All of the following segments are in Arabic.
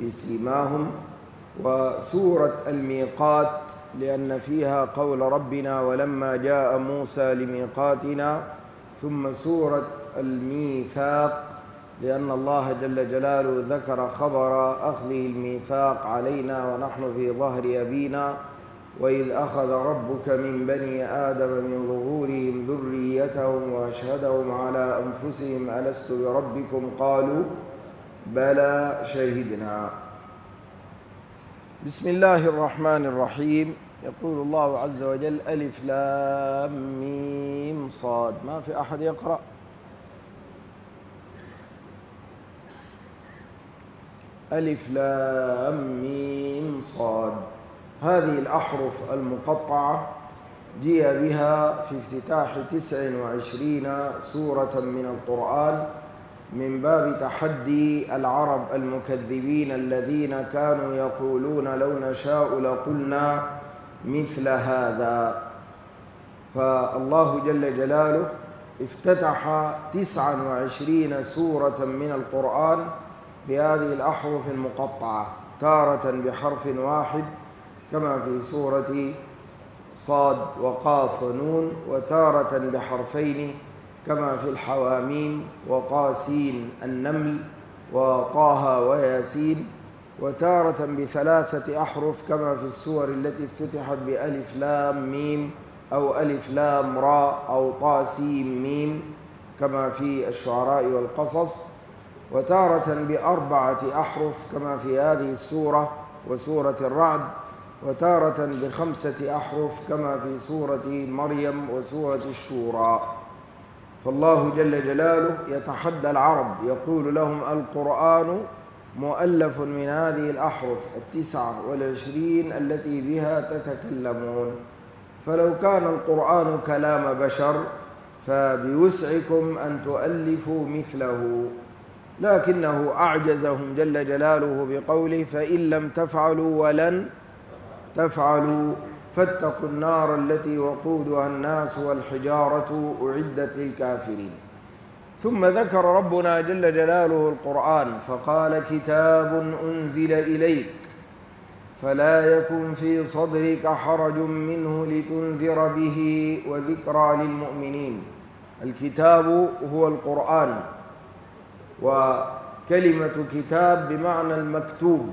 بسيماهم، وسورة الميقات لأن فيها قول ربنا ولما جاء موسى لميقاتنا، ثم سورة الميثاق لأن الله جل جلاله ذكر خبر أخذه الميثاق علينا ونحن في ظهر أبينا، وإذ أخذ ربك من بني آدم من ظهورهم ذريتهم وأشهدهم على أنفسهم ألست بربكم قالوا بلى شهدنا. بسم الله الرحمن الرحيم. يقول الله عز وجل ألف لام ميم صاد. ما في أحد يقرأ؟ ألف لام ميم صاد. هذه الأحرف المقطعة جيء بها في افتتاح 29 سورة من القرآن من باب تحدي العرب المكذبين الذين كانوا يقولون لو نشاء لقلنا مثل هذا. فالله جل جلاله افتتح 29 سورة من القرآن بهذه الأحرف المقطعة، تارة بحرف واحد كما في سورة صاد وقاف ونون، وتارة بحرفين كما في الحواميم وطاسين النمل وطه وياسين، وتارة بثلاثة أحرف كما في السور التي افتتحت بألف لام ميم أو ألف لام راء أو طاسيم ميم كما في الشعراء والقصص، وتارة ب4 أحرف كما في هذه السورة وسورة الرعد، وتارة ب5 أحرف كما في سورة مريم وسورة الشورى. فالله جل جلاله يتحدى العرب يقول لهم القرآن مؤلف من هذه الأحرف 29 التي بها تتكلمون، فلو كان القرآن كلام بشر فبوسعكم أن تؤلفوا مثله، لكنه أعجزهم جل جلاله بقوله فإن لم تفعلوا ولن تفعلوا فاتقوا النار التي وقودها الناس والحجارة أعدت للكافرين. ثم ذكر ربنا جل جلاله القرآن فقال كتاب أنزل إليك فلا يكن في صدرك حرج منه لتنذر به وذكرى للمؤمنين. الكتاب هو القرآن، وكلمة كتاب بمعنى المكتوب،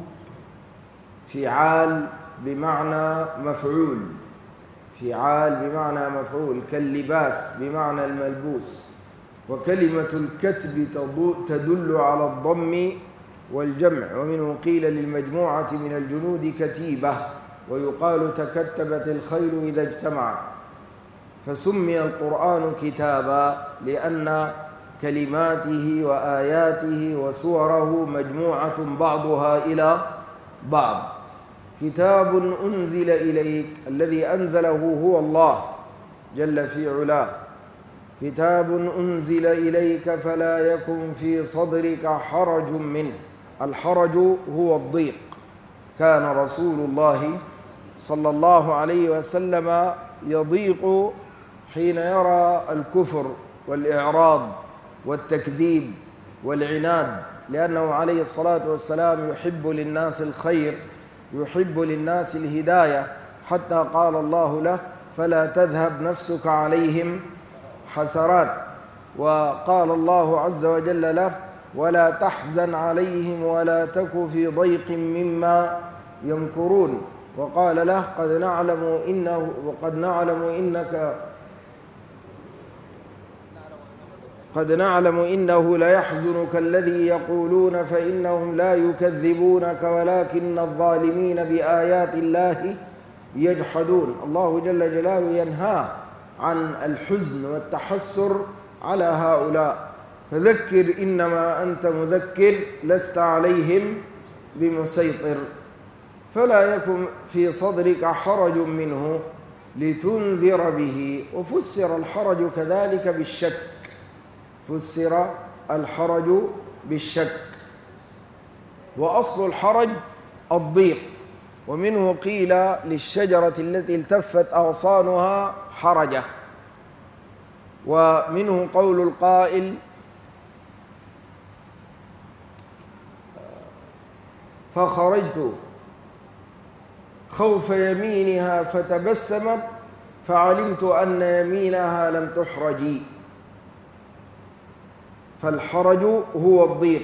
فعال بمعنى مفعول، فعال بمعنى مفعول، كاللباس بمعنى الملبوس. وكلمة الكتب تدل على الضم والجمع، ومنه قيل للمجموعة من الجنود كتيبة، ويقال تكتبت الخيل إذا اجتمعت. فسمي القرآن كتابا لأن كلماته وآياته وسوره مجموعة بعضها إلى بعض. كتاب أنزل إليك، الذي أنزله هو الله جل في علاه. كتاب أنزل إليك فلا يكن في صدرك حرج منه. الحرج هو الضيق. كان رسول الله صلى الله عليه وسلم يضيق حين يرى الكفر والإعراض والتكذيب والعناد، لأنه عليه الصلاة والسلام يحب للناس الخير، يحب للناس الهداية، حتى قال الله له فلا تذهب نفسك عليهم حسرات، وقال الله عز وجل له ولا تحزن عليهم ولا تك في ضيق مما يمكرون، وقال له قد نعلم إنه ليحزنك الذي يقولون فإنهم لا يكذبونك ولكن الظالمين بآيات الله يجحدون. الله جل جلاله ينهى عن الحزن والتحسر على هؤلاء، فذكر إنما أنت مذكر لست عليهم بمسيطر. فلا يكن في صدرك حرج منه لتنذر به. وفسر الحرج كذلك بالشك، فسر الحرج بالشك، وأصل الحرج الضيق، ومنه قيل للشجرة التي التفت أغصانها حرجة، ومنه قول القائل فخرجت خوف يمينها فتبسمت فعلمت أن يمينها لم تحرجي. فالحرج هو الضيق،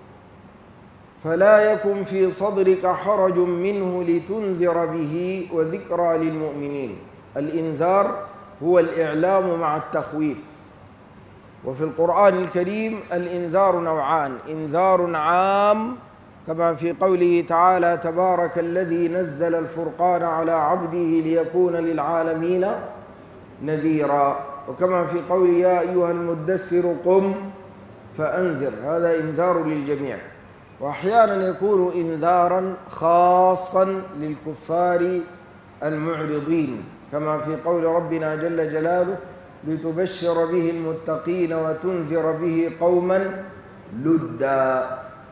فلا يكن في صدرك حرج منه لتنذر به وذكرى للمؤمنين. الإنذار هو الإعلام مع التخويف. وفي القرآن الكريم الإنذار نوعان: إنذار عام كما في قوله تعالى: تبارك الذي نزل الفرقان على عبده ليكون للعالمين نذيرا، وكما في قوله: يا أيها المدثر قم فأنذر، هذا إنذار للجميع. وأحيانا يكون إنذارا خاصا للكفار المعرضين، كما في قول ربنا جل جلاله: لتبشر به المتقين وتنذر به قوما لدا،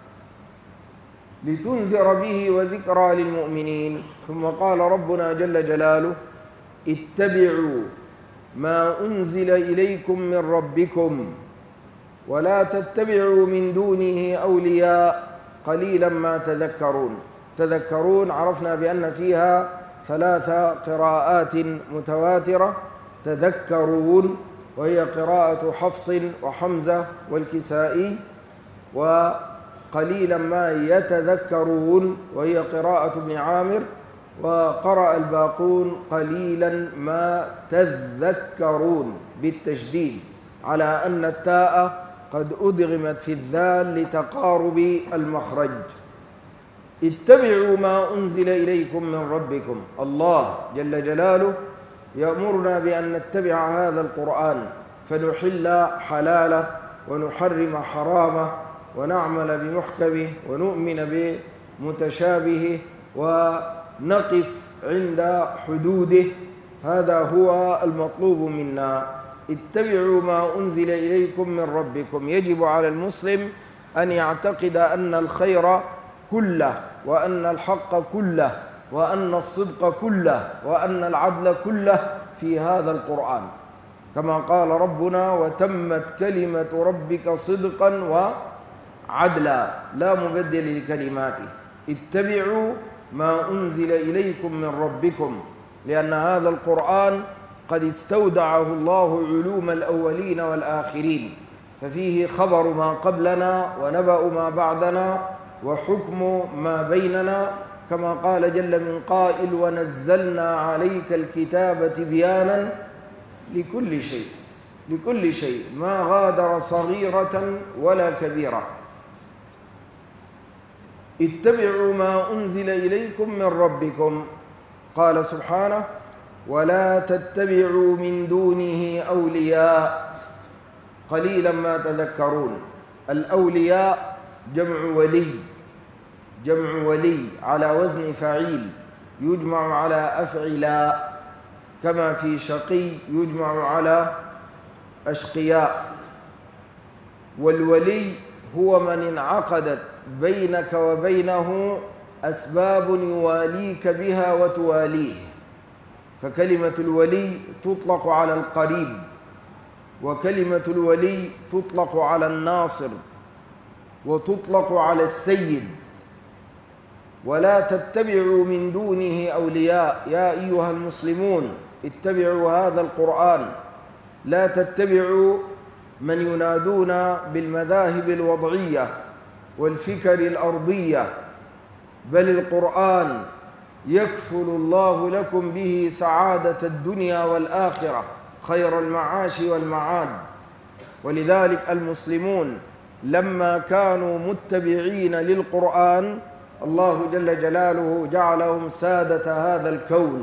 لتنذر به وذكرى للمؤمنين. ثم قال ربنا جل جلاله: اتبعوا ما أنزل إليكم من ربكم ولا تتبعوا من دونه أولياء قليلا ما تذكرون. تذكرون عرفنا بأن فيها 3 قراءات متواترة: تذكرون وهي قراءة حفص وحمزة والكسائي، وقليلا ما يتذكرون وهي قراءة ابن عامر، وقرأ الباقون قليلا ما تذكرون بالتشديد، على أن التاء قد أدغمت في الذال لتقارب المخرج. اتبعوا ما أنزل إليكم من ربكم. الله جل جلاله يأمرنا بأن نتبع هذا القرآن فنحل حلاله ونحرم حرامه ونعمل بمحكمه ونؤمن بمتشابهه ونقف عند حدوده. هذا هو المطلوب منا. اتبعوا ما أنزل إليكم من ربكم. يجب على المسلم أن يعتقد أن الخير كله، وأن الحق كله، وأن الصدق كله، وأن العدل كله في هذا القرآن، كما قال ربنا: وتمت كلمة ربك صدقا وعدلا لا مبدل لكلماته. اتبعوا ما أنزل إليكم من ربكم، لأن هذا القرآن قد استودعه الله علوم الأولين والآخرين، ففيه خبر ما قبلنا ونبأ ما بعدنا وحكم ما بيننا، كما قال جل من قائل: ونزلنا عليك الكتاب تبيانا لكل شيء. لكل شيء، ما غادر صغيرة ولا كبيرة. اتبعوا ما أنزل إليكم من ربكم. قال سبحانه: ولا تتبعوا من دونه أولياء قليلا ما تذكرون. الأولياء جمع ولي، جمع ولي على وزن فعيل، يجمع على أفعلاء، كما في شقي يجمع على أشقياء. والولي هو من انعقدت بينك وبينه أسباب يواليك بها وتواليه. فكلمة الولي تطلق على القريب، وكلمة الولي تطلق على الناصر، وتطلق على السيد. ولا تتبعوا من دونه أولياء. يا أيها المسلمون اتبعوا هذا القرآن، لا تتبعوا من ينادون بالمذاهب الوضعية والفكر الأرضية، بل القرآن يكفل الله لكم به سعادة الدنيا والآخرة، خير المعاش والمعاد. ولذلك المسلمون لما كانوا متبعين للقرآن، الله جل جلاله جعلهم سادة هذا الكون،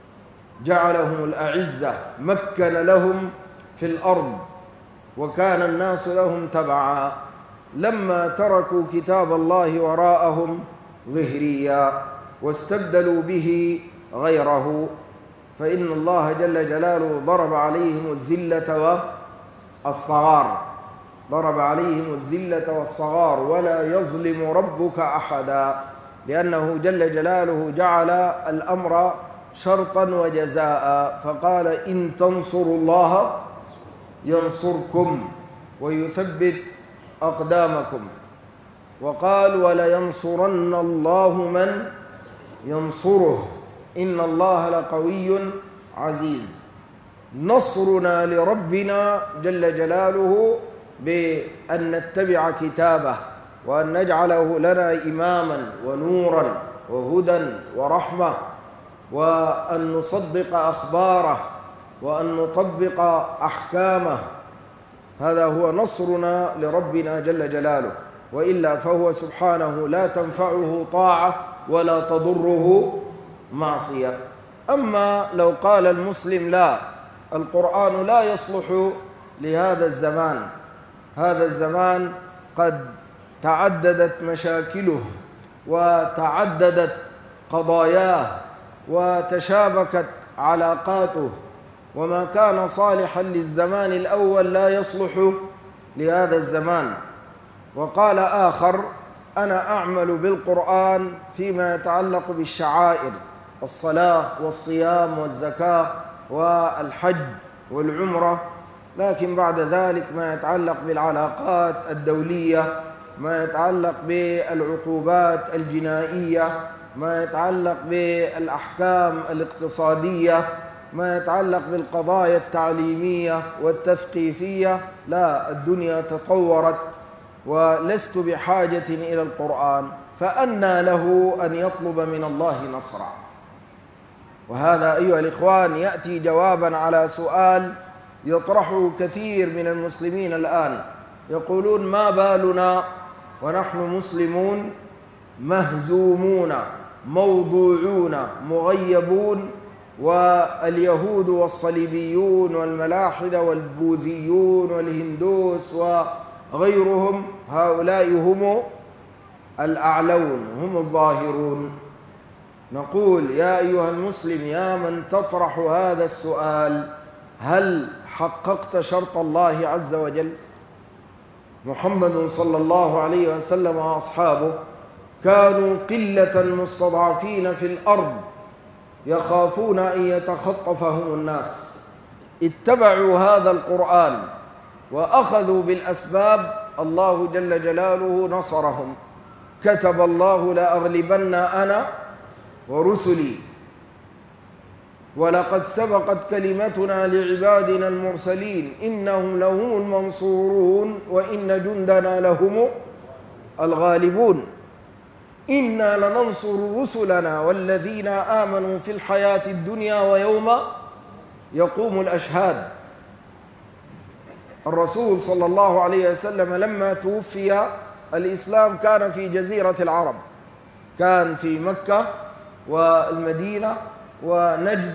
جعلهم الأعزة، مكن لهم في الأرض، وكان الناس لهم تبعا. لما تركوا كتاب الله وراءهم ظهريا واستبدلوا به غيره، فإن الله جل جلاله ضرب عليهم الذلة والصغار، ضرب عليهم الذلة والصغار. ولا يظلم ربك أحدا، لأنه جل جلاله جعل الأمر شرطا وجزاء، فقال: إن تنصروا الله ينصركم ويثبت أقدامكم. وقال ولينصرن الله من ينصره إن الله لقوي عزيز. نصرنا لربنا جل جلاله بأن نتبع كتابه وأن نجعله لنا إماما ونورا وهدى ورحمة، وأن نصدق أخباره وأن نطبق أحكامه. هذا هو نصرنا لربنا جل جلاله، وإلا فهو سبحانه لا تنفعه طاعة ولا تضره معصية. أما لو قال المسلم لا، القرآن لا يصلح لهذا الزمان، هذا الزمان قد تعددت مشاكله وتعددت قضاياه وتشابكت علاقاته، وما كان صالحا للزمان الأول لا يصلح لهذا الزمان. وقال آخر أنا أعمل بالقرآن فيما يتعلق بالشعائر، الصلاة والصيام والزكاة والحج والعمرة، لكن بعد ذلك ما يتعلق بالعلاقات الدولية، ما يتعلق بالعقوبات الجنائية، ما يتعلق بالأحكام الاقتصادية، ما يتعلق بالقضايا التعليمية والتثقيفية، لا، الدنيا تطورت ولست بحاجة إلى القرآن، فأنى له أن يطلب من الله نصرا. وهذا أيها الإخوان يأتي جوابا على سؤال يطرحه كثير من المسلمين الآن، يقولون ما بالنا ونحن مسلمون مهزومون موضوعون مغيبون، واليهود والصليبيون والملاحدة والبوذيون والهندوس وغيرهم هؤلاء هم الأعلون، هم الظاهرون. نقول يا أيها المسلم يا من تطرح هذا السؤال، هل حققت شرط الله عز وجل؟ محمد صلى الله عليه وسلم وأصحابه كانوا قلة مستضعفين في الأرض يخافون أن يتخطفهم الناس، اتبعوا هذا القرآن وأخذوا بالأسباب، الله جل جلاله نصرهم. كتب الله لأغلبن أنا ورسلي ولقد سبقت كلمتنا لعبادنا المرسلين إنهم لهم المنصورون وإن جندنا لهم الغالبون. إنا لننصر رسلنا والذين آمنوا في الحياة الدنيا ويوم يقوم الأشهاد. الرسول صلى الله عليه وسلم لما توفي الإسلام كان في جزيرة العرب، كان في مكة والمدينة ونجد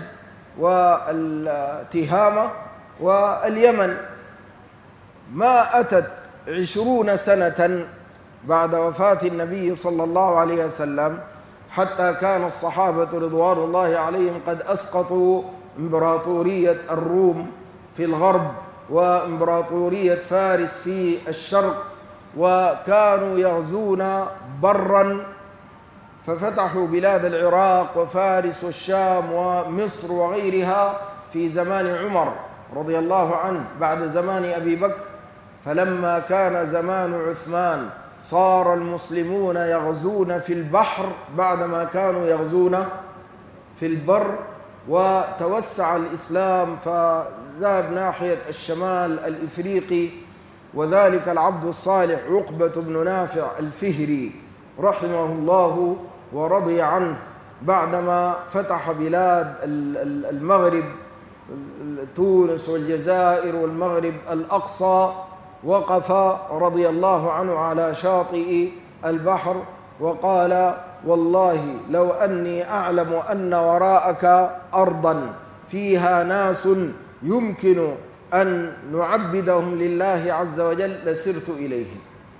والتهامة واليمن. ما أتت 20 سنة بعد وفاة النبي صلى الله عليه وسلم حتى كان الصحابة رضوان الله عليهم قد أسقطوا إمبراطورية الروم في الغرب وإمبراطورية فارس في الشرق، وكانوا يغزون برا، ففتحوا بلاد العراق وفارس والشام ومصر وغيرها في زمان عمر رضي الله عنه بعد زمان أبي بكر. فلما كان زمان عثمان صار المسلمون يغزون في البحر بعدما كانوا يغزون في البر، وتوسع الإسلام فذهب ناحية الشمال الإفريقي، وذلك العبد الصالح عقبة بن نافع الفهري رحمه الله ورضي عنه بعدما فتح بلاد المغرب تونس والجزائر والمغرب الأقصى، وقف رضي الله عنه على شاطئ البحر وقال والله لو أني أعلم أن وراءك أرضا فيها ناس يمكن أن نعبدهم لله عز وجل لسرت إليهم.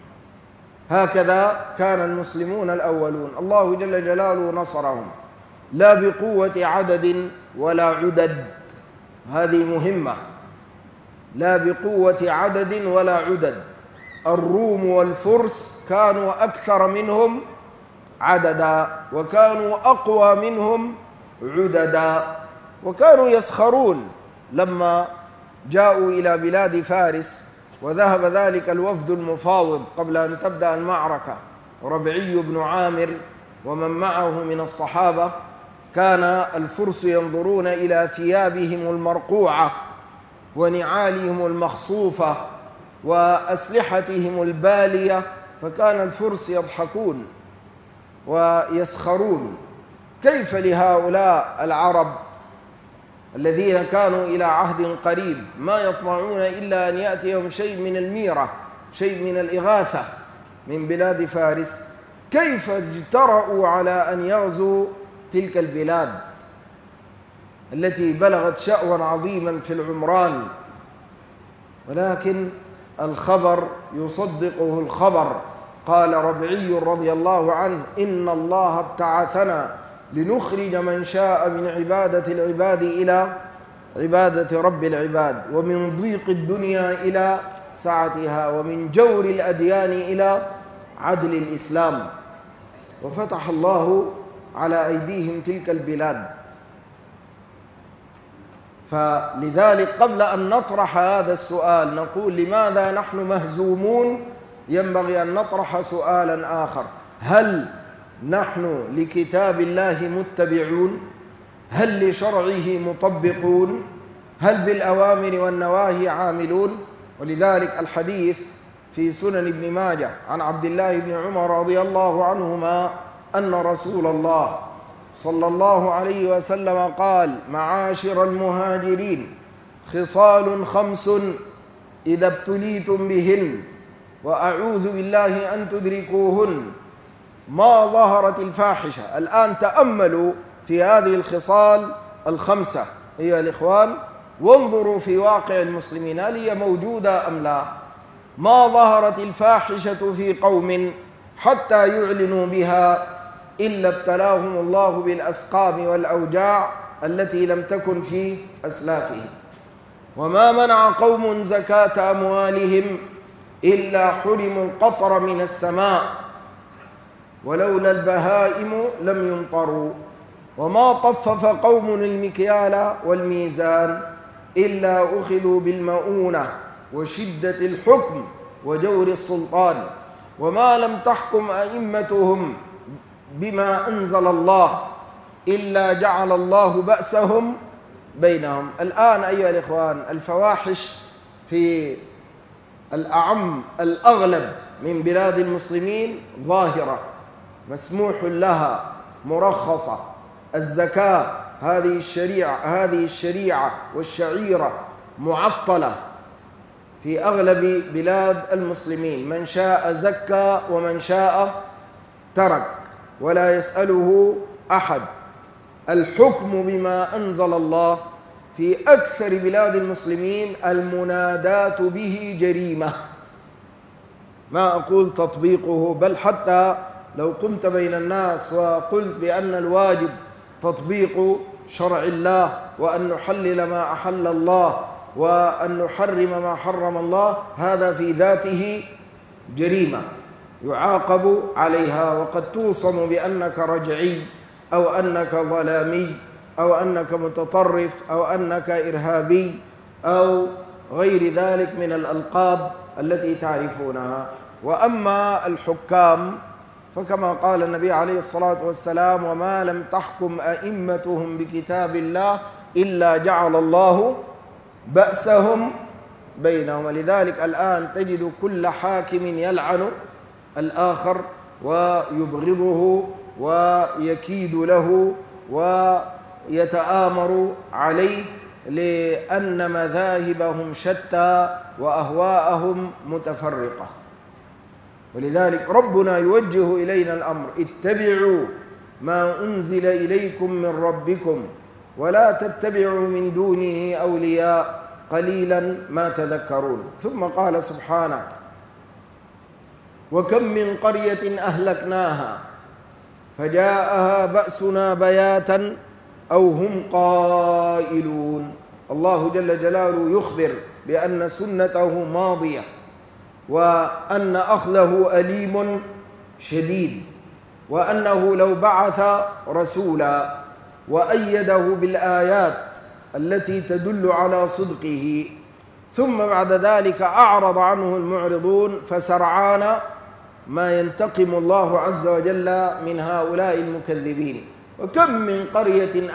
هكذا كان المسلمون الأولون، الله جل جلاله نصرهم لا بقوة عدد ولا عدد، هذه مهمة، لا بقوة عدد ولا عدد. الروم والفرس كانوا أكثر منهم عددا وكانوا أقوى منهم عددا، وكانوا يسخرون لما جاءوا إلى بلاد فارس وذهب ذلك الوفد المفاوض قبل أن تبدأ المعركة ربعي بن عامر ومن معه من الصحابة، كان الفرس ينظرون إلى ثيابهم المرقوعة ونعالهم المخصوفة وأسلحتهم البالية، فكان الفرس يضحكون ويسخرون: كيف لهؤلاء العرب الذين كانوا إلى عهد قريب ما يطمعون إلا أن يأتيهم شيء من الميرة، شيء من الإغاثة من بلاد فارس، كيف اجترأوا على أن يغزوا تلك البلاد التي بلغت شأوا عظيما في العمران؟ ولكن الخبر يصدقه الخبر. قال ربعي رضي الله عنه: إن الله ابتعثنا لنخرج من شاء من عبادة العباد إلى عبادة رب العباد، ومن ضيق الدنيا إلى سعتها، ومن جور الأديان إلى عدل الإسلام. وفتح الله على أيديهم تلك البلاد. فلذلك قبل أن نطرح هذا السؤال نقول: لماذا نحن مهزومون؟ ينبغي أن نطرح سؤالا آخر: هل نحن لكتاب الله متبعون؟ هل لشرعه مطبقون؟ هل بالأوامر والنواهي عاملون؟ ولذلك الحديث في سنن ابن ماجه عن عبد الله بن عمر رضي الله عنهما أن رسول الله صلى الله عليه وسلم قال: معاشر المهاجرين، خصال 5 إذا ابتليتم بهن وأعوذ بالله أن تدركوهن: ما ظهرت الفاحشة. الآن تأملوا في هذه الخصال 5 أيها الإخوان، وانظروا في واقع المسلمين هل هي موجودة أم لا. ما ظهرت الفاحشة في قوم حتى يعلنوا بها إلا ابتلاهم الله بالأسقام والأوجاع التي لم تكن في أسلافهم. وما منع قوم زكاة أموالهم إلا حرموا القطر من السماء، ولولا البهائم لم يمطروا. وما طفف قوم المكيال والميزان إلا أخذوا بالمؤونة وشدة الحكم وجور السلطان. وما لم تحكم أئمتهم بما أنزل الله إلا جعل الله بأسهم بينهم. الآن أيها الإخوان الفواحش في الأغلب من بلاد المسلمين ظاهرة، مسموح لها، مرخصة. الزكاة هذه الشريعة والشعيرة معطلة في أغلب بلاد المسلمين، من شاء زكى ومن شاء ترك ولا يسأله أحد. الحكم بما أنزل الله في أكثر بلاد المسلمين المنادات به جريمة، ما أقول تطبيقه، بل حتى لو قمت بين الناس وقلت بأن الواجب تطبيق شرع الله وأن نحلل ما أحل الله وأن نحرم ما حرم الله، هذا في ذاته جريمة يعاقب عليها، وقد توصم بأنك رجعي أو أنك ظلامي أو أنك متطرف أو أنك إرهابي أو غير ذلك من الألقاب التي تعرفونها. وأما الحكام فكما قال النبي عليه الصلاة والسلام: وما لم تحكم أئمتهم بكتاب الله إلا جعل الله بأسهم بينهم. ولذلك الآن تجد كل حاكم يلعن الآخر ويبغضه ويكيد له ويتآمر عليه، لأن مذاهبهم شتى وأهواءهم متفرقة. ولذلك ربنا يوجه إلينا الأمر: اتبعوا ما أنزل إليكم من ربكم ولا تتبعوا من دونه أولياء قليلا ما تذكرون. ثم قال سبحانه: وكم من قرية أهلكناها فجاءها بأسنا بياتا أو هم قائلون. الله جل جلاله يخبر بأن سنته ماضية وأن أخذه أليم شديد، وأنه لو بعث رسولا وأيده بالآيات التي تدل على صدقه ثم بعد ذلك أعرض عنه المعرضون فسرعان ما ينتقم الله عز وجل من هؤلاء المكذبين. وكم من قرية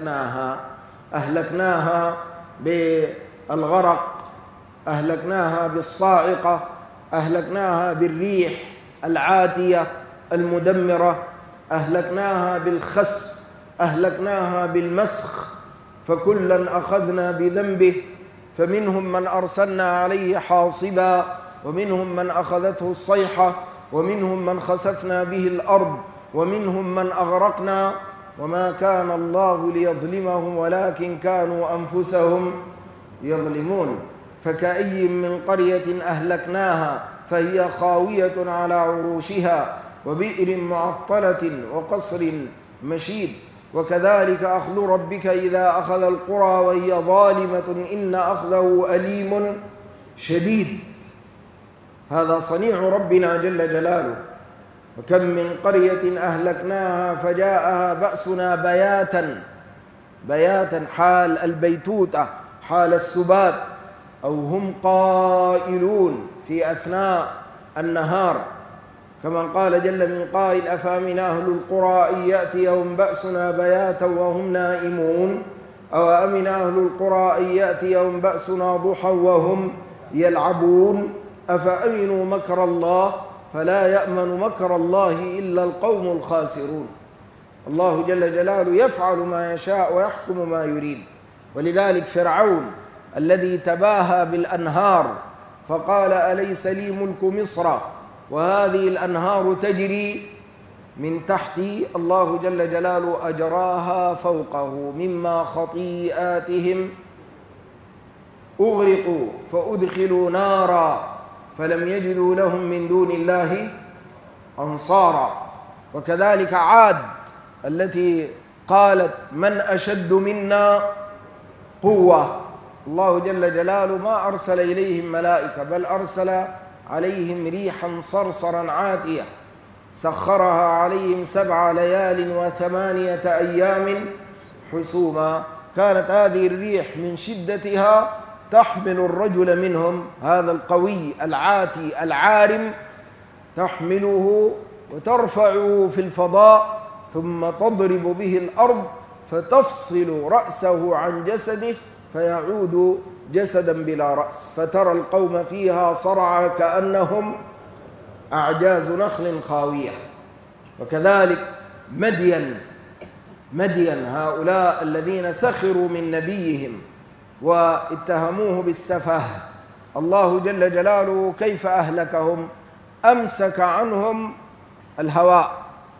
أهلكناها بالغرق، أهلكناها بالصاعقة، أهلكناها بالريح العاتية المدمرة، أهلكناها بالخسف، أهلكناها بالمسخ، فكلا أخذنا بذنبه، فمنهم من أرسلنا عليه حاصبا، ومنهم من أخذته الصيحة، ومنهم من خسفنا به الأرض، ومنهم من أغرقنا، وما كان الله ليظلمهم ولكن كانوا أنفسهم يظلمون. فكأي من قرية أهلكناها فهي خاوية على عروشها وبئر معطلة وقصر مشيد، وكذلك أخذ ربك إذا أخذ القرى وهي ظالمة إن أخذه أليم شديد. هذا صنيع ربنا جل جلاله. وكم من قرية أهلكناها فجاءها بأسنا بياتا حال البيتوتة، حال السبات، أو هم قائلون في أثناء النهار، كما قال جل من قائل أفأمن أهل القرى أن يأتيهم بأسنا بياتا وهم نائمون أو أمن أهل القرى أن يأتيهم بأسنا ضحى وهم يلعبون أفأمنوا مكر الله فلا يأمن مكر الله إلا القوم الخاسرون. الله جل جلاله يفعل ما يشاء ويحكم ما يريد. ولذلك فرعون الذي تباهى بالأنهار فقال أليس لي ملك مصر وهذه الأنهار تجري من تحتي، الله جل جلاله أجراها فوقه مما خطيئاتهم أغرقوا فأدخلوا نارا فلم يجدوا لهم من دون الله أنصارا. وكذلك عاد التي قالت من أشد منا قوة، الله جل جلاله ما أرسل إليهم ملائكة بل أرسل عليهم ريحا صرصرا عاتية سخرها عليهم 7 ليال و8 أيام حسوما. كانت هذه الريح من شدتها تحمل الرجل منهم، هذا القوي العاتي العارم، تحمله وترفعه في الفضاء ثم تضرب به الأرض فتفصل رأسه عن جسده فيعود جسدا بلا رأس، فترى القوم فيها صرعى كأنهم أعجاز نخل خاوية. وكذلك مدين هؤلاء الذين سخروا من نبيهم واتهموه بالسفه، الله جل جلاله كيف أهلكهم؟ أمسك عنهم الهواء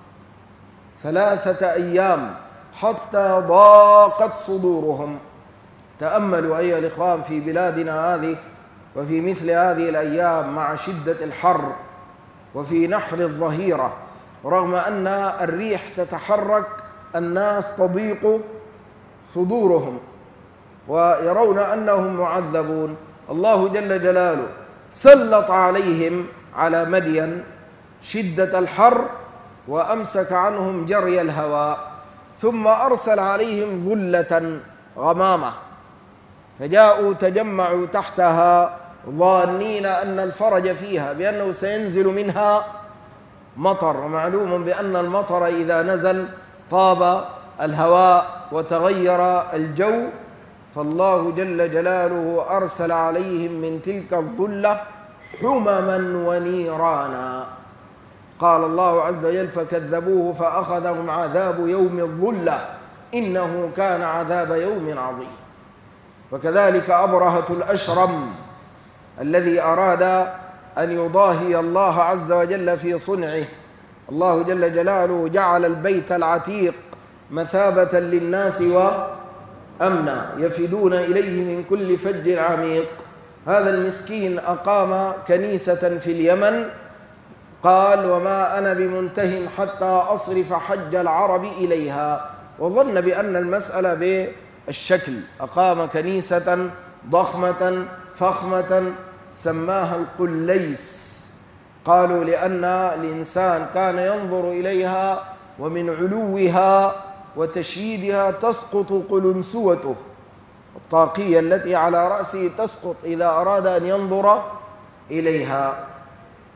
3 أيام حتى ضاقت صدورهم. تأملوا أيها الإخوان في بلادنا هذه وفي مثل هذه الأيام مع شدة الحر وفي نحر الظهيرة، رغم أن الريح تتحرك الناس تضيق صدورهم ويرون أنهم معذبون. الله جل جلاله سلط عليهم على مدين شدة الحر وأمسك عنهم جري الهواء، ثم أرسل عليهم ظلة غمامة فجاءوا تجمعوا تحتها ظانين أن الفرج فيها بأنه سينزل منها مطر، ومعلوم بأن المطر إذا نزل طاب الهواء وتغير الجو، فالله جل جلاله أرسل عليهم من تلك الظلة حمما ونيرانا. قال الله عز وجل فكذبوه فأخذهم عذاب يوم الظلة إنه كان عذاب يوم عظيم. وكذلك أبرهة الأشرم الذي أراد أن يضاهي الله عز وجل في صنعه، الله جل جلاله جعل البيت العتيق مثابة للناس وأمنا يفدون إليه من كل فج عميق. هذا المسكين أقام كنيسة في اليمن، قال وما أنا بمنته حتى أصرف حج العرب إليها، وظن بأن المسألة بالشكل. أقام كنيسة ضخمة فخمة سماها القليس، قالوا لأن الإنسان كان ينظر إليها ومن علوها وتشييدها تسقط قلنسوته، الطاقية التي على رأسه تسقط إذا أراد أن ينظر إليها.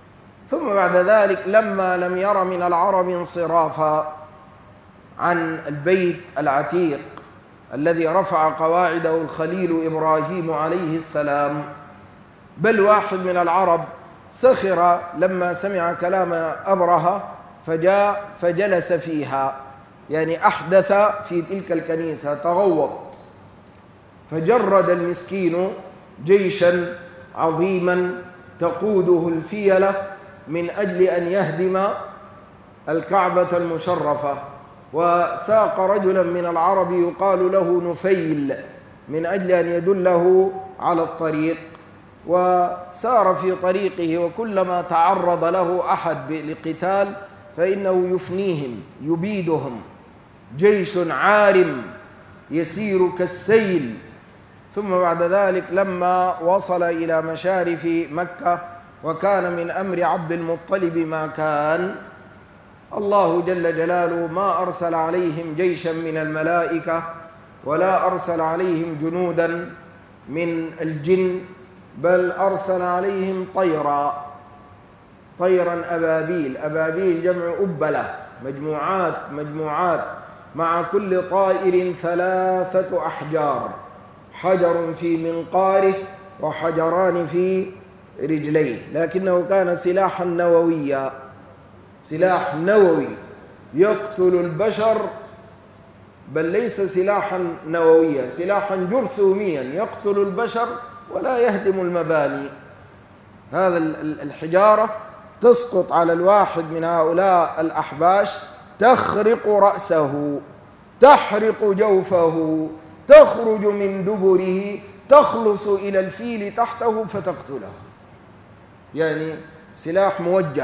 ثم بعد ذلك لما لم ير من العرب انصرافا عن البيت العتيق الذي رفع قواعده الخليل إبراهيم عليه السلام، بل واحد من العرب سخر لما سمع كلام أبرهة فجاء فجلس فيها، يعني أحدث في تلك الكنيسة، تغوط، فجرد المسكين جيشا عظيما تقوده الفيلة من أجل أن يهدم الكعبة المشرفة، وساق رجلا من العرب يقال له نفيل من أجل أن يدله على الطريق، وسار في طريقه، وكلما تعرض له أحد لقتال فإنه يفنيهم يبيدهم، جيش عارم يسير كالسيل. ثم بعد ذلك لما وصل إلى مشارف مكة وكان من أمر عبد المطلب ما كان، الله جل جلاله ما أرسل عليهم جيشا من الملائكة ولا أرسل عليهم جنودا من الجن، بل أرسل عليهم طيرا أبابيل، أبابيل جمع أبلة، مجموعات مع كل طائر 3 أحجار، حجر في منقاره وحجران في رجليه، لكنه كان سلاحا نوويا، سلاح نووي يقتل البشر، بل ليس سلاحا نوويا، سلاحا جرثوميا يقتل البشر ولا يهدم المباني. هذا الحجارة تسقط على الواحد من هؤلاء الأحباش تخرق رأسه، تحرق جوفه، تخرج من دبره، تخلص إلى الفيل تحته فتقتله، يعني سلاح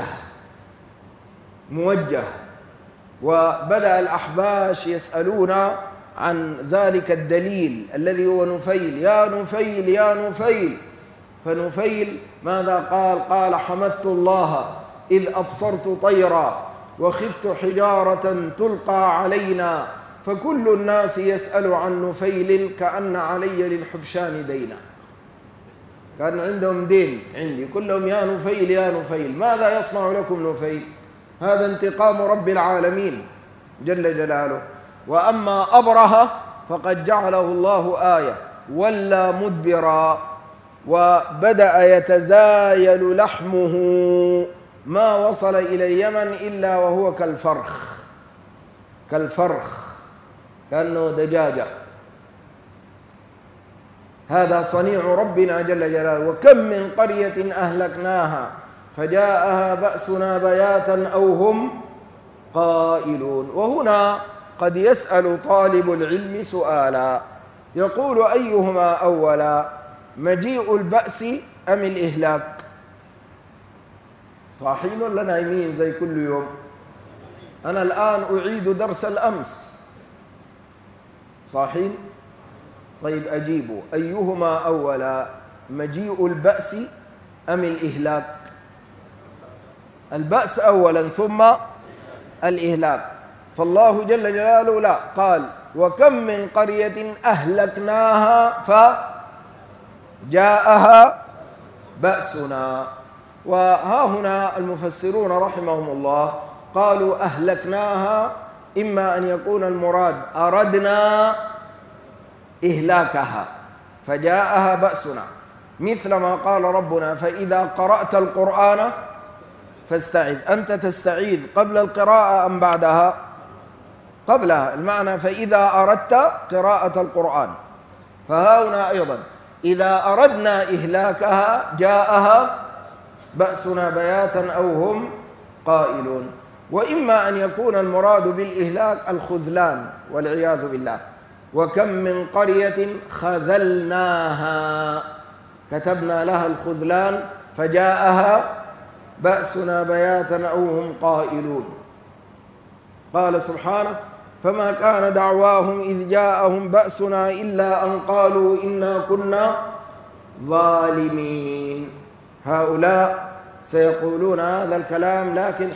موجه. وبدأ الأحباش يسألون عن ذلك الدليل الذي هو نفيل، يا نفيل يا نفيل. فنفيل ماذا قال؟ قال حمدت الله إذ أبصرت طيرا وخفت حجارة تلقى علينا، فكل الناس يسأل عن نفيل كأن علي للحبشان دينا. كان عندهم دين عندي، كلهم يا نفيل يا نفيل. ماذا يصنع لكم نفيل؟ هذا انتقام رب العالمين جل جلاله. وأما أبرهة فقد جعله الله آية، ولى مدبرا وبدأ يتزايل لحمه، ما وصل إلى اليمن إلا وهو كالفرخ كأنه دجاجة. هذا صنيع ربنا جل جلاله. وكم من قرية أهلكناها فجاءها بأسنا بياتا أو هم قائلون. وهنا قد يسأل طالب العلم سؤالا، يقول أيهما أولا، مجيء البأس أم الإهلاك؟ صاحين ولا نايمين زي كل يوم؟ أنا الآن أعيد درس الأمس. صاحين؟ طيب أجيبوا، أيهما أولا، مجيء البأس أم الإهلاك؟ البأس أولا ثم الإهلاك. فالله جل جلاله لا، قال وكم من قرية أهلكناها فجاءها بأسنا. وها هنا المفسرون رحمهم الله قالوا أهلكناها، إما أن يكون المراد أردنا إهلاكها فجاءها بأسنا، مثل ما قال ربنا فإذا قرأت القرآن فاستعذ. أنت تستعيذ قبل القراءة أم بعدها؟ قبلها، المعنى فإذا أردت قراءة القرآن. فهنا أيضا إذا أردنا إهلاكها جاءها بأسنا بياتا أو هم قائلون. وإما أن يكون المراد بالإهلاك الخذلان والعياذ بالله. وكم من قرية خذلناها، كتبنا لها الخذلان فجاءها بأسنا بياتا أو هم قائلون. قال سبحانه فما كان دعواهم إذ جاءهم بأسنا إلا أن قالوا إنا كنا ظالمين. هؤلاء سيقولون هذا الكلام لكن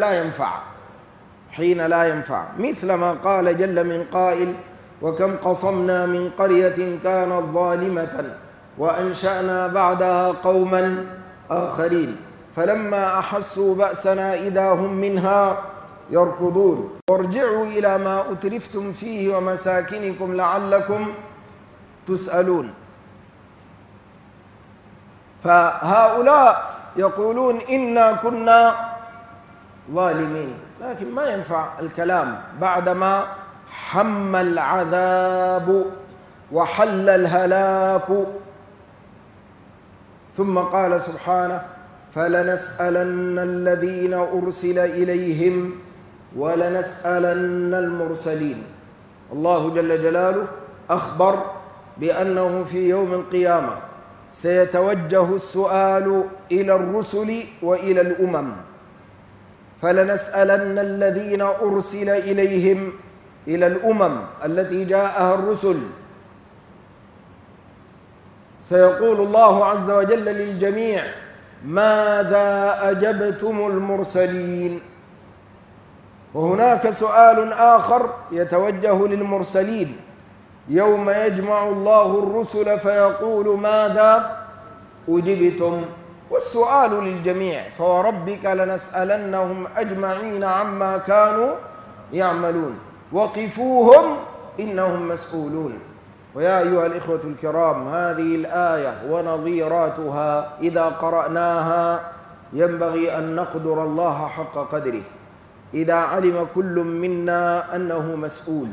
حين لا ينفع، مثل ما قال جل من قائل وكم قصمنا من قرية كانت ظالمة وأنشأنا بعدها قوما آخرين فلما أحسوا بأسنا إذا هم منها يركضون وارجعوا إلى ما أترفتم فيه ومساكنكم لعلكم تسألون. فهؤلاء يقولون إنا كنا ظالمين، لكن ما ينفع الكلام بعدما حم العذاب وحل الهلاك. ثم قال سبحانه: فلنسألن الذين أرسل إليهم ولنسألن المرسلين. الله جل جلاله أخبر بأنه في يوم القيامة سيتوجه السؤال إلى الرسل وإلى الأمم. فلنسألن الذين أرسل إليهم، إلى الأمم التي جاءها الرسل. سيقول الله عز وجل للجميع: ماذا أجبتم المرسلين؟ وهناك سؤال آخر يتوجه للمرسلين يوم يجمع الله الرسل فيقول: ماذا أجبتم؟ والسؤال للجميع. فوربك لنسألنهم أجمعين عما كانوا يعملون وقفوهم إنهم مسؤولون. ويا أيها الإخوة الكرام، هذه الآية ونظيراتها إذا قرأناها ينبغي أن نقدر الله حق قدره. إذا علم كل منا أنه مسؤول،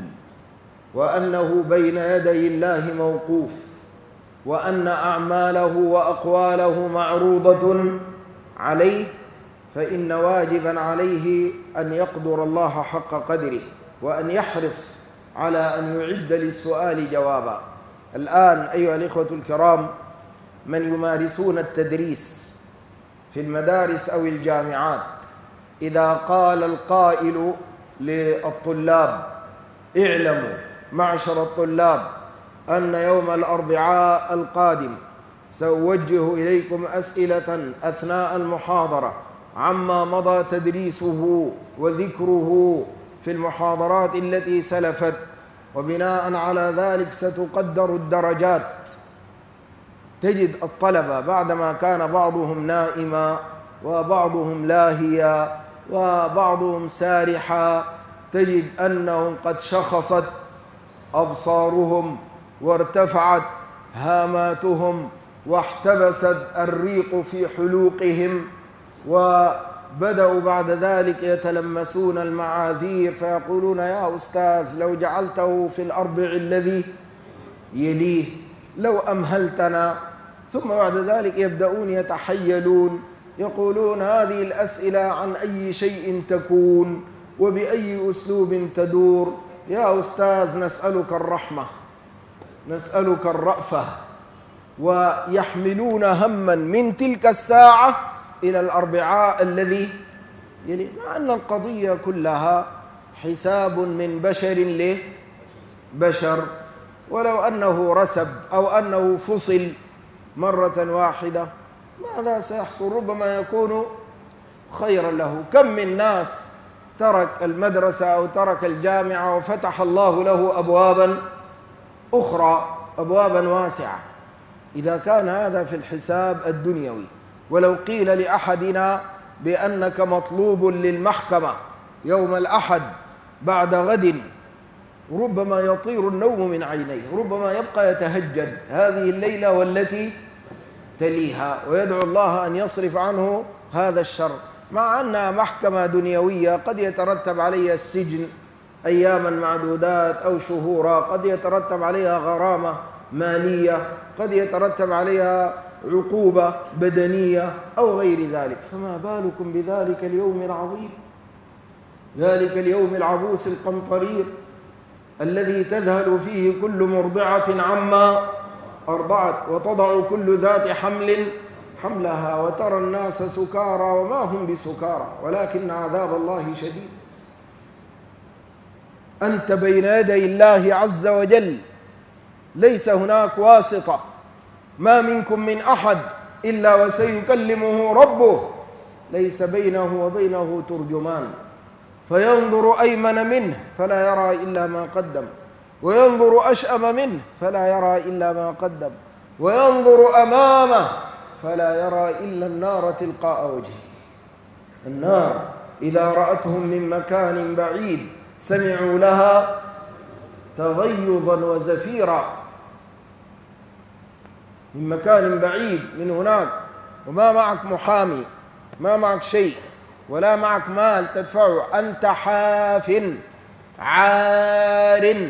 وأنه بين يدي الله موقوف، وأن أعماله وأقواله معروضة عليه، فإن واجبا عليه أن يقدر الله حق قدره، وأن يحرص على أن يعد للسؤال جوابا. الآن أيها الإخوة الكرام، من يمارسون التدريس في المدارس أو الجامعات، إذا قال القائل للطلاب: اعلموا معشر الطلاب أن يوم الأربعاء القادم سأوجه إليكم أسئلة أثناء المحاضرة عما مضى تدريسه وذكره في المحاضرات التي سلفت، وبناء على ذلك ستقدر الدرجات. تجد الطلبة بعدما كان بعضهم نائما وبعضهم لاهيا وبعضهم سارحا، تجد أنهم قد شخصت أبصارهم وارتفعت هاماتهم واحتبست الريق في حلوقهم، وبدأوا بعد ذلك يتلمسون المعاذير فيقولون: يا أستاذ لو جعلته في الأربع الذي يليه، لو أمهلتنا. ثم بعد ذلك يبدأون يتحيلون، يقولون: هذه الأسئلة عن أي شيء تكون وبأي أسلوب تدور؟ يا أستاذ نسألك الرحمة، نسألك الرأفة. ويحملون هما من تلك الساعة إلى الأربعاء الذي يلي، مع أن القضية كلها حساب من بشر لبشر، ولو أنه رسب أو أنه فصل مرة واحدة ماذا سيحصل؟ ربما يكون خيرا له. كم من ناس ترك المدرسة أو ترك الجامعة وفتح الله له أبوابا أخرى، أبوابا واسعة. إذا كان هذا في الحساب الدنيوي، ولو قيل لأحدنا بأنك مطلوب للمحكمة يوم الأحد بعد غد، ربما يطير النوم من عينيه، ربما يبقى يتهجد هذه الليلة والتي تليها ويدعو الله أن يصرف عنه هذا الشر، مع أنها محكمة دنيوية قد يترتب عليها السجن أياما معدودات أو شهورا، قد يترتب عليها غرامة مالية، قد يترتب عليها عقوبة بدنية أو غير ذلك. فما بالكم بذلك اليوم العظيم، ذلك اليوم العبوس القمطرير الذي تذهل فيه كل مرضعة عما أرضعت وتضع كل ذات حمل حملها وترى الناس سكارى وما هم بسكارى ولكن عذاب الله شديد. أنت بين يدي الله عز وجل، ليس هناك واسطة، ما منكم من أحد إلا وسيكلمه ربه، ليس بينه وبينه ترجمان، فينظر أيمن منه فلا يرى إلا ما قدم، وينظر أشأم منه فلا يرى إلا ما قدم، وينظر أمامه فلا يرى إلا النار تلقاء وجهه. النار إذا رأتهم من مكان بعيد سمعوا لها تغيظا وزفيرا، من مكان بعيد من هناك، وما معك محامي، ما معك شيء، ولا معك مال تدفعه، أنت حاف عار،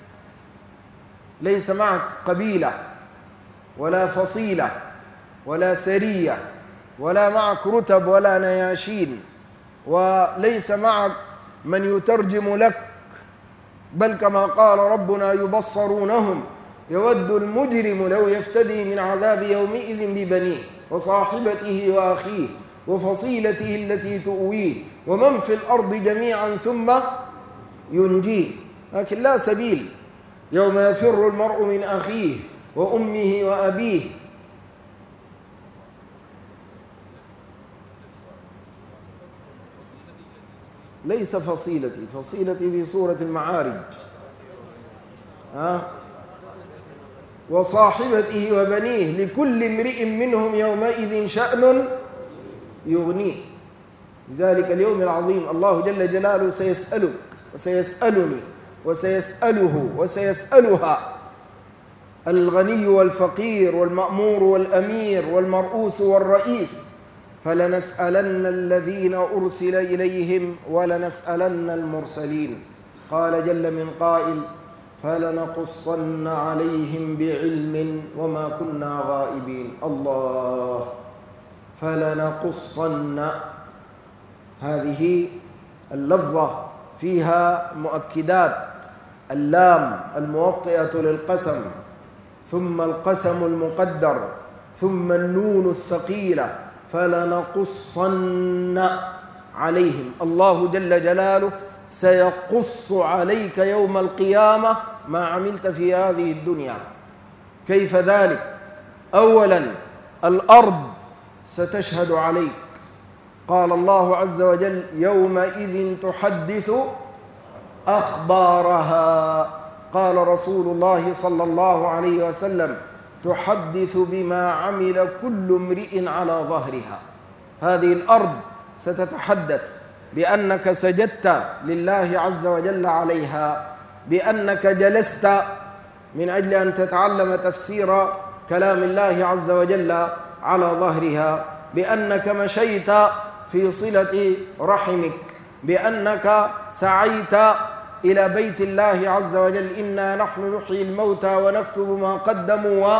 ليس معك قبيلة ولا فصيلة ولا سرية، ولا معك رتب ولا نياشين، وليس معك من يترجم لك، بل كما قال ربنا يبصرونهم يود المجرم لو يفتدي من عذاب يومئذ ببنيه وصاحبته وأخيه وفصيلته التي تؤويه ومن في الأرض جميعا ثم ينجيه. لكن لا سبيل، يوم يفر المرء من أخيه وأمه وأبيه. ليس فصيلتي، فصيلتي في سورة المعارج، وصاحبته وبنيه لكل امرئ منهم يومئذ شأن يغنيه. لذلك اليوم العظيم الله جل جلاله سيسألك وسيسألني وسيسأله وسيسألها، الغني والفقير والمأمور والأمير والمرؤوس والرئيس، فلنسألن الذين أرسل إليهم ولنسألن المرسلين. قال جل من قائل فلنقصن عليهم بعلم وما كنا غائبين. الله، فلنقصن، هذه اللفظة فيها مؤكدات، اللام الموطئة للقسم، ثم القسم المقدر، ثم النون الثقيلة، فلنقصن عليهم. الله جل جلاله سيقص عليك يوم القيامة ما عملت في هذه الدنيا. كيف ذلك؟ أولا الأرض ستشهد عليك، قال الله عز وجل يومئذ تحدث أخبارها، قال رسول الله صلى الله عليه وسلم تحدث بما عمل كل امرئ على ظهرها. هذه الأرض ستتحدث بأنك سجدت لله عز وجل عليها، بأنك جلست من أجل أن تتعلم تفسير كلام الله عز وجل على ظهرها، بأنك مشيت في صلة رحمك، بأنك سعيت إلى بيت الله عز وجل، إنا نحن نحيي الموتى ونكتب ما قدموا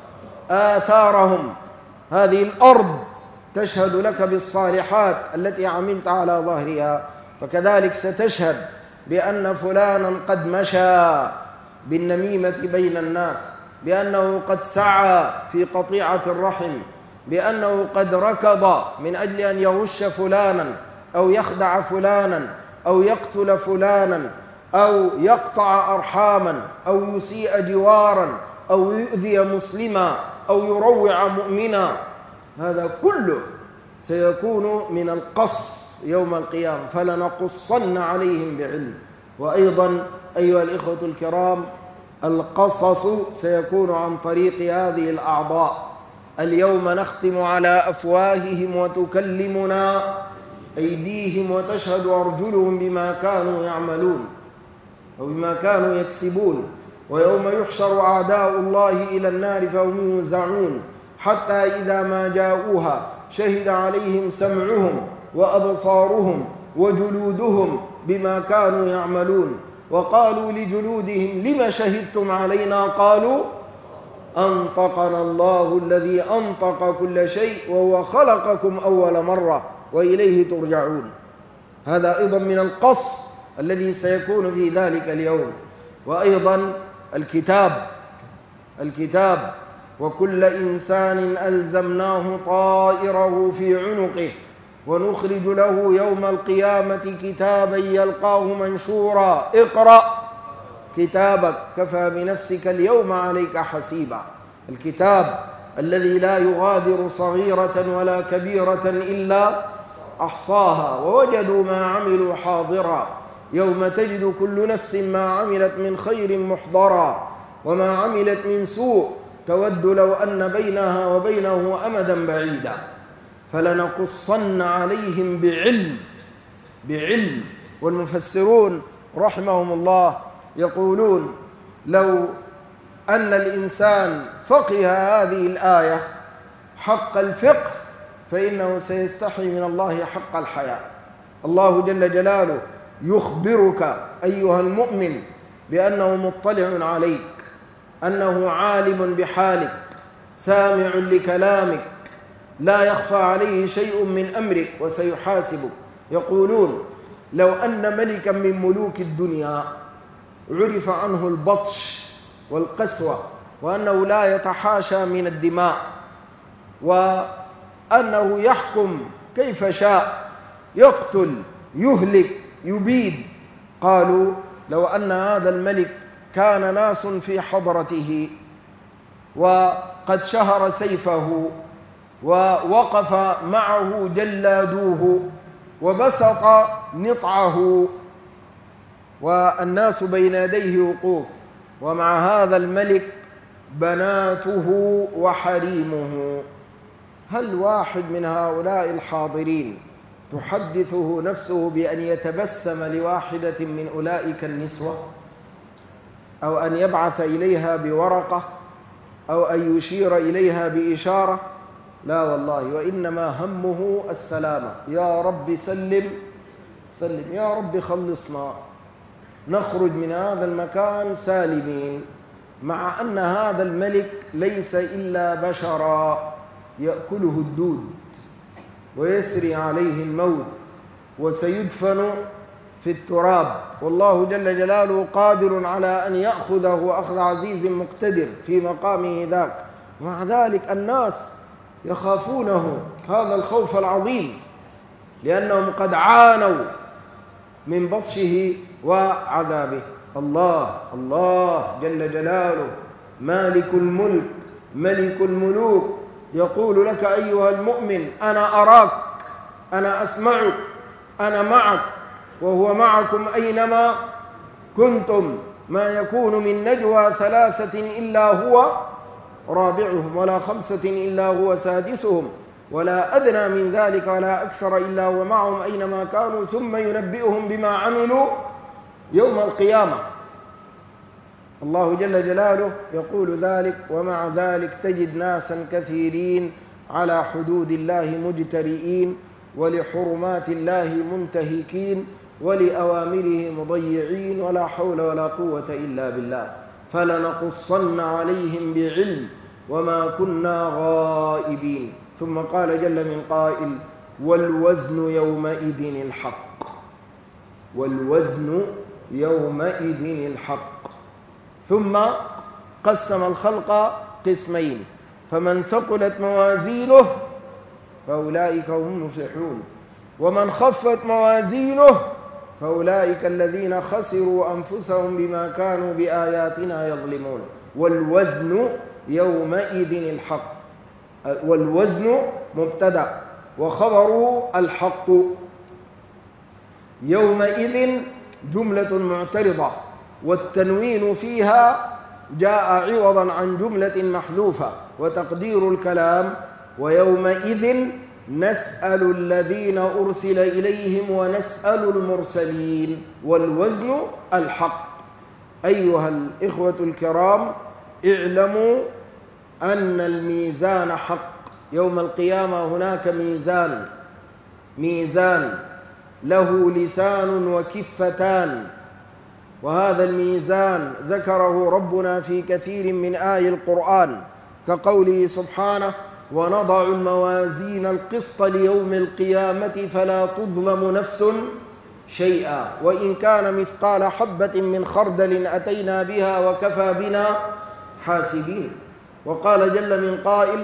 وآثارهم. هذه الأرض تشهد لك بالصالحات التي عملت على ظهرها، وكذلك ستشهد بأن فلانا قد مشى بالنميمة بين الناس، بأنه قد سعى في قطيعة الرحم، بأنه قد ركض من أجل أن يغش فلانا أو يخدع فلانا أو يقتل فلانا أو يقطع أرحاما أو يسيء جوارا أو يؤذي مسلما أو يروع مؤمنا. هذا كله سيكون من القص يوم القيامة، فلنقصن عليهم بعلم. وأيضا أيها الإخوة الكرام، القصص سيكون عن طريق هذه الأعضاء. اليوم نختم على أفواههم وتكلمنا أيديهم وتشهد أرجلهم بما كانوا يعملون أو بما كانوا يكسبون. ويوم يحشر أعداء الله إلى النار فهم يوزعون حتى إذا ما جاءوها شهد عليهم سمعهم وأبصارهم وجلودهم بما كانوا يعملون. وقالوا لجلودهم لم شهدتم علينا؟ قالوا أنطقنا الله الذي أنطق كل شيء وهو خلقكم أول مرة وإليه ترجعون. هذا أيضا من القص الذي سيكون في ذلك اليوم. وأيضا الكتاب وكل إنسان ألزمناه طائره في عنقه ونخرج له يوم القيامة كتابا يلقاه منشورا اقرأ كتابك كفى بنفسك اليوم عليك حسيبا. الكتاب الذي لا يغادر صغيرة ولا كبيرة إلا أحصاها ووجدوا ما عملوا حاضرا يوم تجد كل نفس ما عملت من خير محضرا وما عملت من سوء تود لو أن بينها وبينه أمدا بعيدا فلنقصن عليهم بعلم. والمفسرون رحمهم الله يقولون لو أن الإنسان فقه هذه الآية حق الفقه فإنه سيستحي من الله حق الحياء. الله جل جلاله يخبرك أيها المؤمن بأنه مطلع عليك، أنه عالم بحالك، سامع لكلامك، لا يخفى عليه شيء من أمرك وسيحاسبك. يقولون لو أن ملكا من ملوك الدنيا عرف عنه البطش والقسوة وأنه لا يتحاشى من الدماء وأنه يحكم كيف شاء، يقتل، يهلك، يبيد، قالوا لو أن هذا الملك كان ناس في حضرته وقد شهر سيفه ووقف معه جلادوه وبسط نطعه والناس بين يديه وقوف، ومع هذا الملك بناته وحريمه، هل واحد من هؤلاء الحاضرين تحدثه نفسه بأن يتبسم لواحدة من أولئك النسوة أو أن يبعث إليها بورقة أو أن يشير إليها بإشارة؟ لا والله، وإنما همه السلامة. يا رب سلم سلم، يا رب خلصنا نخرج من هذا المكان سالمين، مع أن هذا الملك ليس إلا بشرا يأكله الدود ويسري عليه الموت وسيدفن في التراب، والله جل جلاله قادر على أن يأخذه أخذ عزيز مقتدر في مقامه ذاك. مع ذلك الناس يخافونه هذا الخوف العظيم لأنهم قد عانوا من بطشه وعذابه. الله جل جلاله مالك الملك ملك الملوك يقول لك أيها المؤمن أنا أراك، أنا أسمعك، أنا معك، وهو معكم أينما كنتم، ما يكون من نجوى ثلاثة إلا هو رابعهم ولا خمسة إلا هو سادسهم ولا أدنى من ذلك ولا أكثر إلا هو معهم أينما كانوا ثم ينبئهم بما عملوا يوم القيامة. الله جل جلاله يقول ذلك، ومع ذلك تجد ناسا كثيرين على حدود الله مجترئين ولحرمات الله منتهكين ولأوامره مضيعين، ولا حول ولا قوة إلا بالله. فلنقصن عليهم بعلم وما كنا غائبين. ثم قال جل من قائل والوزن يومئذ الحق، والوزن يومئذ الحق. ثم قسم الخلق قسمين، فمن ثقلت موازينه فأولئك هم المفلحون، ومن خفت موازينه فأولئك الذين خسروا أنفسهم بما كانوا بآياتنا يظلمون. والوزن يومئذ الحق، والوزن مبتدأ وخبره الحق، يومئذ جملة معترضة والتنوين فيها جاء عوضا عن جملة محذوفة، وتقدير الكلام ويومئذ نسأل الذين أرسل إليهم ونسأل المرسلين. والوزن الحق. أيها الإخوة الكرام، اعلموا أن الميزان حق. يوم القيامة هناك ميزان له لسان وكفتان، وهذا الميزان ذكره ربنا في كثير من آي القرآن كقوله سبحانه ونضع الموازين القسط ليوم القيامة فلا تظلم نفس شيئا وإن كان مثقال حبة من خردل أتينا بها وكفى بنا حاسبين. وقال جل من قائل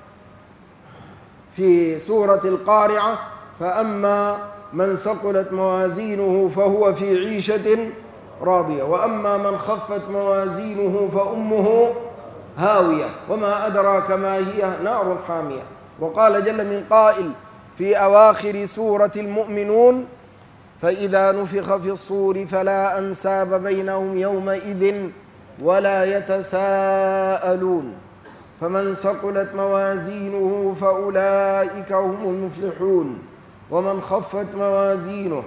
في سورة القارعة فأما من ثقلت موازينه فهو في عيشة راضية وأما من خفت موازينه فأمه هاوية وما أدراك ما هي نار حامية. وقال جل من قائل في أواخر سورة المؤمنون فإذا نفخ في الصور فلا أنساب بينهم يومئذ ولا يتساءلون فمن ثقلت موازينه فأولئك هم المفلحون ومن خفت موازينه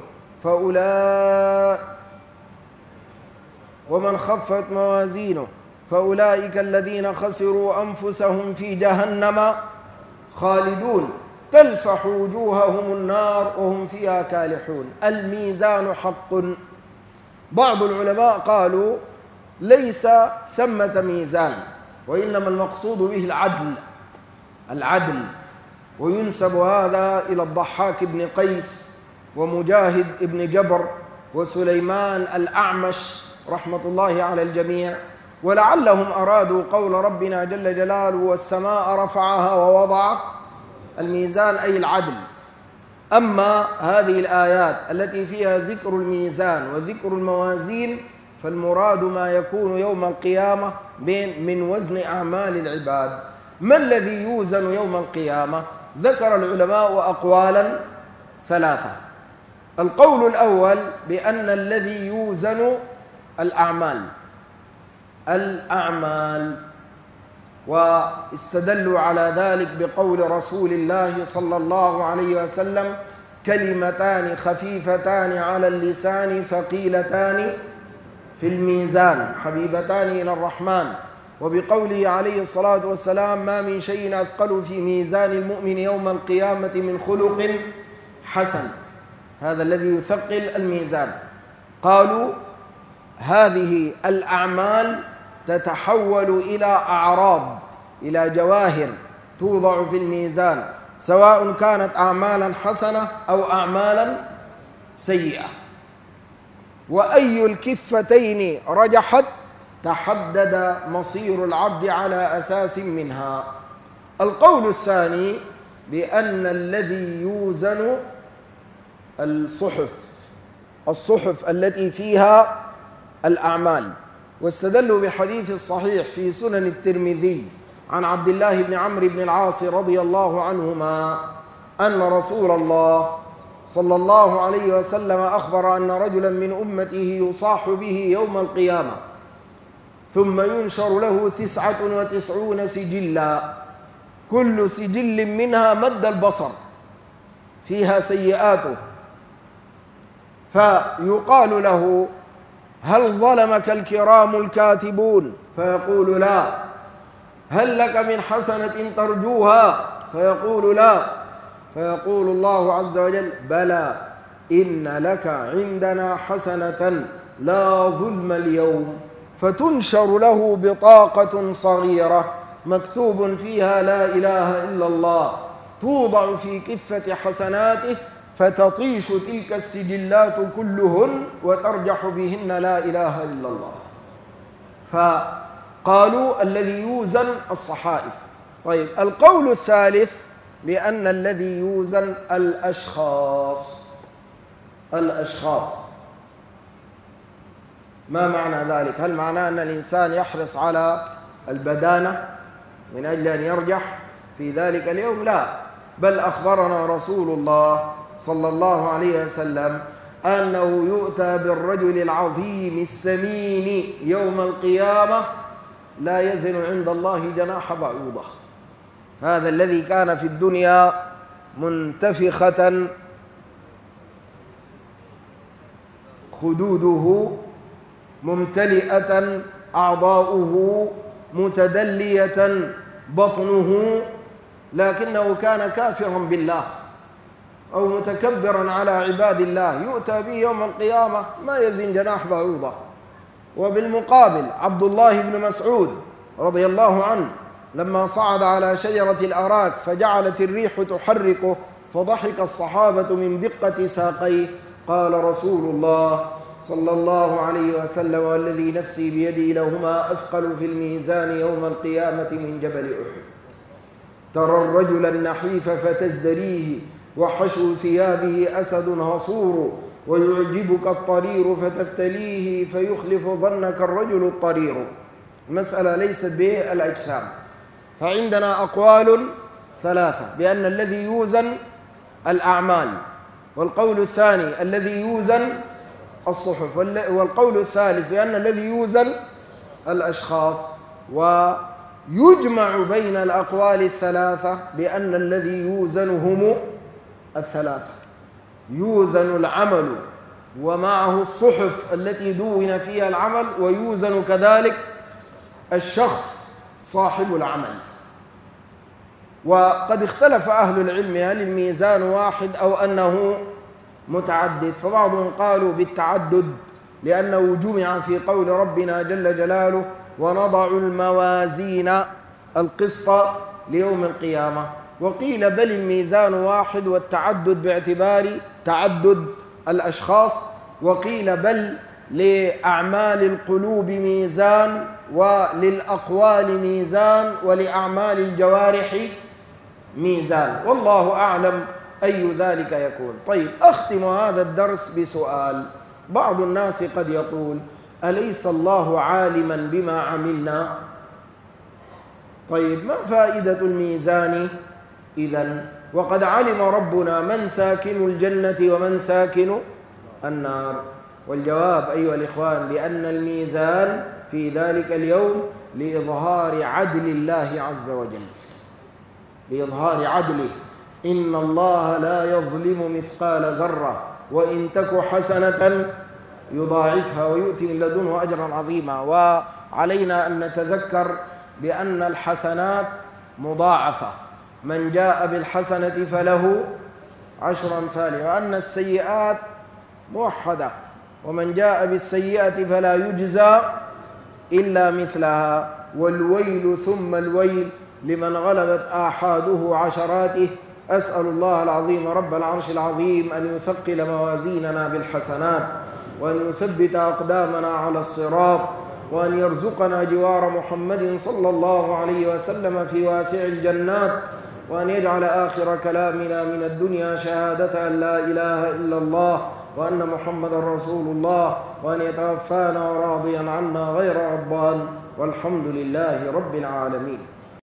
فأولئك الذين خسروا أنفسهم في جهنم خالدون تلفح وجوههم النار وهم فيها كالحون. الميزان حق. بعض العلماء قالوا ليس ثمة ميزان، وإنما المقصود به العدل، وينسب هذا إلى الضحاك بن قيس ومجاهد بن جبر وسليمان الأعمش رحمة الله على الجميع، ولعلهم أرادوا قول ربنا جل جلاله والسماء رفعها ووضع الميزان أي العدل. أما هذه الآيات التي فيها ذكر الميزان وذكر الموازين فالمراد ما يكون يوم القيامة من وزن أعمال العباد. ما الذي يوزن يوم القيامة؟ ذكر العلماء أقوالا ثلاثة. القول الأول بأن الذي يوزن الأعمال، واستدلوا على ذلك بقول رسول الله صلى الله عليه وسلم كلمتان خفيفتان على اللسان ثقيلتان في الميزان حبيبتان إلى الرحمن، وبقوله عليه الصلاة والسلام ما من شيء أثقل في ميزان المؤمن يوم القيامة من خلق حسن. هذا الذي يثقل الميزان. قالوا هذه الأعمال تتحول إلى أعراض، إلى جواهر توضع في الميزان، سواء كانت أعمالا حسنة أو أعمالا سيئة، وأي الكفتين رجحت تحدد مصير العبد على أساس منها. القول الثاني بأن الذي يوزن الصحف التي فيها الأعمال، واستدلوا بحديث الصحيح في سنن الترمذي عن عبد الله بن عمرو بن العاص رضي الله عنهما أن رسول الله صلى الله عليه وسلم أخبر أن رجلا من أمته يصاح به يوم القيامة ثم ينشر له 99 سجلا، كل سجل منها مد البصر فيها سيئاته، فيقال له هل ظلمك الكرام الكاتبون؟ فيقول لا. هل لك من حسنة ترجوها؟ فيقول لا. فيقول الله عز وجل بلى إن لك عندنا حسنة لا ظلم اليوم، فتنشر له بطاقة صغيرة مكتوب فيها لا إله إلا الله، توضع في كفة حسناته فتطيش تلك السجلات كلهن وترجح بهن لا إله إلا الله. فقالوا الذي يوزن الصحائف. طيب، القول الثالث بأن الذي يوزن الأشخاص. ما معنى ذلك؟ هل معناه أن الإنسان يحرص على البدانة من أجل أن يرجح في ذلك اليوم؟ لا، بل أخبرنا رسول الله صلى الله عليه وسلم أنه يؤتى بالرجل العظيم السمين يوم القيامة لا يزن عند الله جناح بعوضة. هذا الذي كان في الدنيا منتفخة خدوده، ممتلئة أعضاؤه، متدلية بطنه، لكنه كان كافرا بالله أو متكبرا على عباد الله، يؤتى به يوم القيامة ما يزن جناح بعوضة. وبالمقابل عبد الله بن مسعود رضي الله عنه لما صعد على شجرة الأراك فجعلت الريح تحركه فضحك الصحابة من دقة ساقيه، قال رسول الله صلى الله عليه وسلم والذي نفسي بيدي لهما أثقل في الميزان يوم القيامة من جبل أحد. ترى الرجل النحيف فتزدريه وحشو ثيابه أسد هصور، ويعجبك الطرير فتبتليه فيخلف ظنك الرجل الطرير. المسألة ليست بالأجسام. فعندنا أقوال ثلاثة بأن الذي يوزن الأعمال، والقول الثاني الذي يوزن الصحف، والقول الثالث بأن الذي يوزن الأشخاص. ويجمع بين الأقوال الثلاثة بأن الذي يوزن هم الثلاثة، يوزن العمل ومعه الصحف التي دون فيها العمل، ويوزن كذلك الشخص صاحب العمل. وقد اختلف أهل العلم هل الميزان واحد أو أنه متعدد، فبعضهم قالوا بالتعدد لأنه جمع في قول ربنا جل جلاله ونضع الموازين القسط ليوم القيامة، وقيل بل الميزان واحد والتعدد باعتبار تعدد الأشخاص، وقيل بل لأعمال القلوب ميزان وللأقوال ميزان ولأعمال الجوارح ميزان، والله أعلم أي ذلك يكون. طيب، أختم هذا الدرس بسؤال. بعض الناس قد يقول أليس الله عالما بما عملنا؟ طيب، ما فائدة الميزان إذن وقد علم ربنا من ساكن الجنة ومن ساكن النار؟ والجواب أيها الإخوان لأن الميزان في ذلك اليوم لإظهار عدل الله عز وجل، لإظهار عدله. إن الله لا يظلم مثقال ذرة وإن تك حسنة يضاعفها ويؤتي من لدنه أجرا عظيما. وعلينا أن نتذكر بأن الحسنات مضاعفة، من جاء بالحسنة فله 10 أمثالها، وأن السيئات موحدة، ومن جاء بالسيئة فلا يجزى إلا مثلها. والويل ثم الويل لمن غلبت آحاده عشراته. أسأل الله العظيم رب العرش العظيم أن يثقل موازيننا بالحسنات، وأن يثبت أقدامنا على الصراط، وأن يرزقنا جوار محمد صلى الله عليه وسلم في واسع الجنات، وأن يجعل آخر كلامنا من الدنيا شهادة أن لا إله إلا الله وأن محمد رسول الله، وأن يتوفانا راضيا عنا غير غضبان، والحمد لله رب العالمين.